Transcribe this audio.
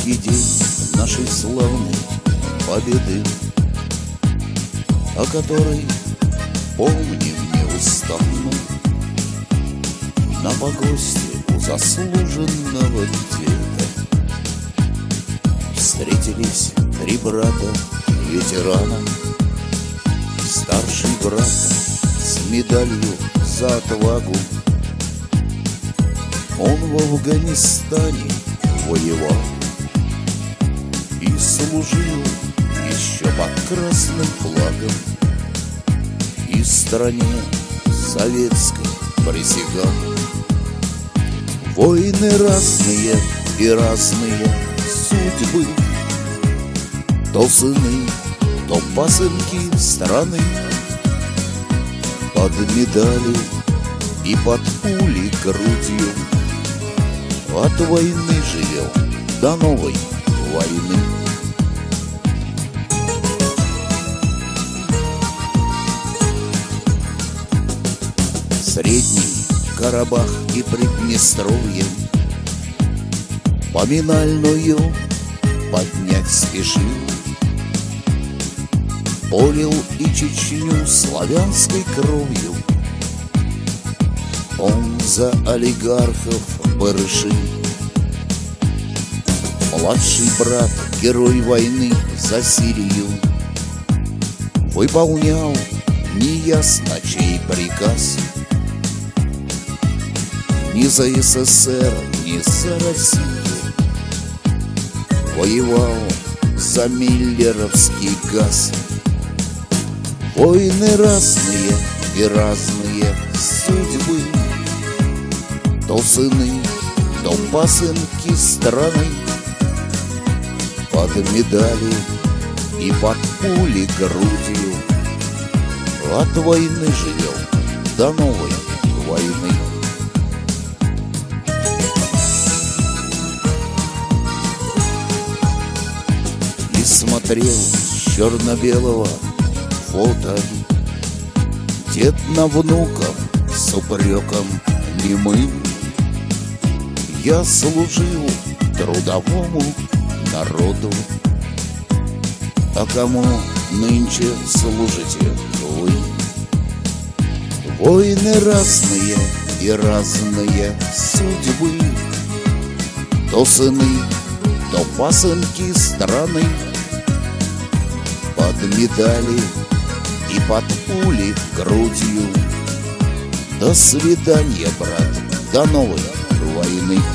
яркий день нашей славной победы, о которой помним неустанно на погосте у заслуженного деда. Встретились три брата ветерана, старший брат с медалью за отвагу. Он в Афганистане воевал и служил еще под красным флагом, и стране советской присягал. Войны разные и разные судьбы, то сыны, то пасынки страны, под медали и под пули грудью от войны живем до новой войны. Средний Карабах и Приднестровье поминальную поднять спешил. Полил и Чечню славянской кровью он за олигархов барыши. Младший брат, герой войны за Сирию, выполнял неясно чей приказ. Ни за СССР, ни за Россию воевал за миллеровский газ. Войны разные и разные судьбы, то сыны, то пасынки страны, под медали и под пули грудью от войны живем до новой войны. И смотрел с черно-белого фото дед на внуков с упреком немым: я служил трудовому народу, а кому нынче служите вы? Войны разные и разные судьбы, то сыны, то пасынки страны, под медали и под пули грудью. До свидания, брат, до новой войны.